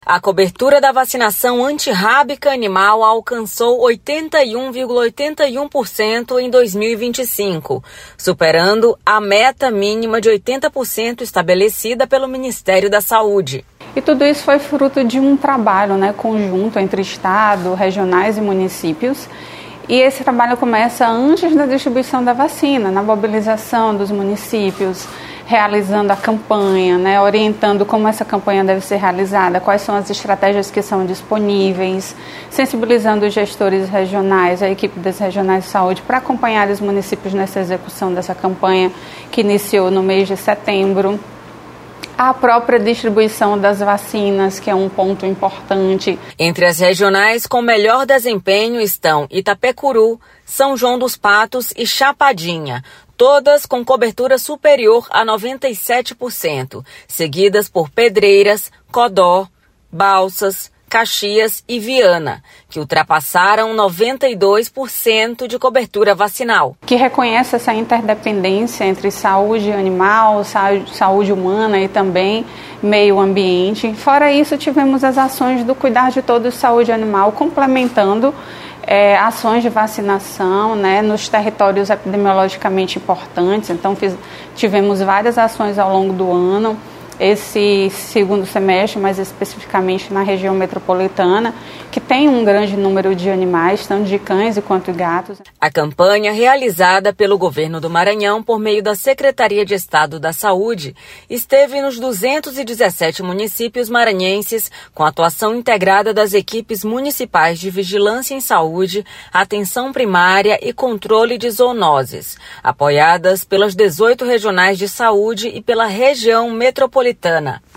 A cobertura da vacinação antirrábica animal alcançou 81,81% em 2025, superando a meta mínima de 80% estabelecida pelo Ministério da Saúde. E tudo isso foi fruto de um trabalho, conjunto entre Estado, regionais e municípios. E esse trabalho começa antes da distribuição da vacina, na mobilização dos municípios, realizando a campanha, orientando como essa campanha deve ser realizada, quais são as estratégias que são disponíveis, sensibilizando os gestores regionais, a equipe das regionais de saúde, para acompanhar os municípios nessa execução dessa campanha que iniciou no mês de setembro. A própria distribuição das vacinas, que é um ponto importante. Entre as regionais com melhor desempenho estão Itapecuru, São João dos Patos e Chapadinha, todas com cobertura superior a 97%, seguidas por Pedreiras, Codó, Balsas, Caxias e Viana, que ultrapassaram 92% de cobertura vacinal. Que reconhece essa interdependência entre saúde animal, saúde humana e também meio ambiente. Fora isso, tivemos as ações do Cuidar de Todos Saúde Animal, complementando ações de vacinação nos territórios epidemiologicamente importantes. Então, tivemos várias ações ao longo do ano. Esse segundo semestre, mais especificamente na região metropolitana, que tem um grande número de animais, tanto de cães quanto de gatos. A campanha, realizada pelo governo do Maranhão por meio da Secretaria de Estado da Saúde, esteve nos 217 municípios maranhenses, com atuação integrada das equipes municipais de vigilância em saúde, atenção primária e controle de zoonoses, apoiadas pelas 18 regionais de saúde e pela região metropolitana.